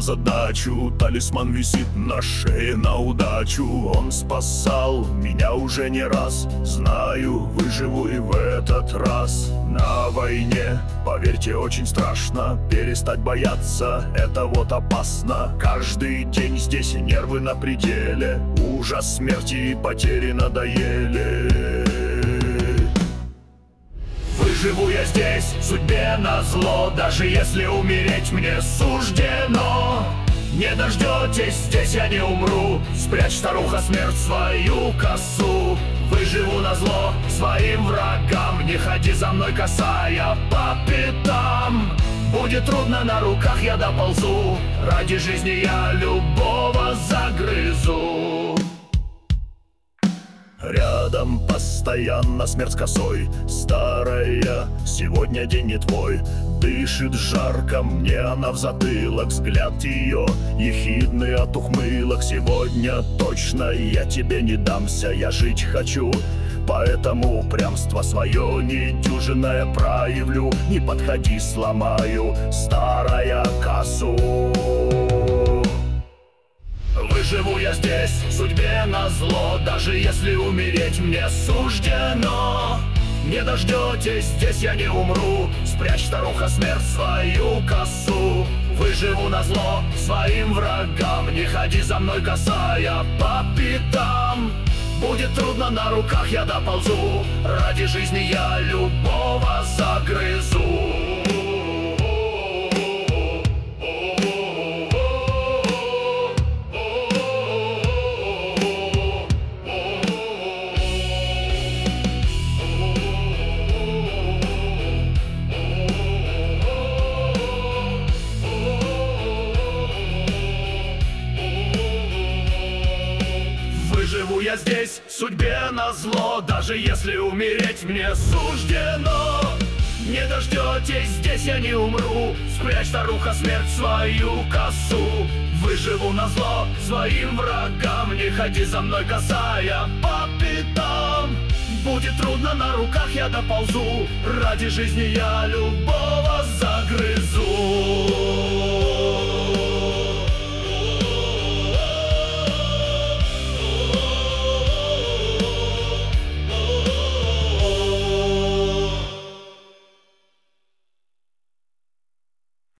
задачу. Талисман висит на шее на удачу. Он спасал меня уже не раз. Знаю, выживу и в этот раз. На войне, поверьте, очень страшно. Перестать бояться, это вот опасно. Каждый день здесь нервы на пределе. Ужас смерти и потери надоели. Выживу я здесь, судьбе назло. Даже если умереть мне суждено. Не дождетесь, здесь я не умру. Спрячь, старуха, смерть свою косу. Выживу назло своим врагам. Не ходи за мной, косая, по пятам. Будет трудно, на руках я доползу. Ради жизни я любого загрызу. Рядом постоянно смерть с косой. Старая, сегодня день не твой. Дышит жарко, мне она в затылок. Взгляд ее ехидный от ухмылок. Сегодня точно я тебе не дамся. Я жить хочу, поэтому упрямство свое недюжинное проявлю. Не подходи, сломаю, старая, косу. Выживу я здесь, судьбе назло. Даже если умереть мне суждено. Не дождетесь, здесь я не умру. Спрячь, старуха, смерть свою косу. Выживу назло своим врагам. Не ходи за мной, косая, по пятам. Будет трудно, на руках я доползу. Ради жизни я любого загрызу. Живу я здесь, судьбе назло. Даже если умереть мне суждено. Не дождетесь, здесь я не умру. Спрячь, старуха, смерть свою косу. Выживу назло своим врагам. Не ходи за мной, косая, по пятам. Будет трудно, на руках я доползу. Ради жизни я любого загрызу.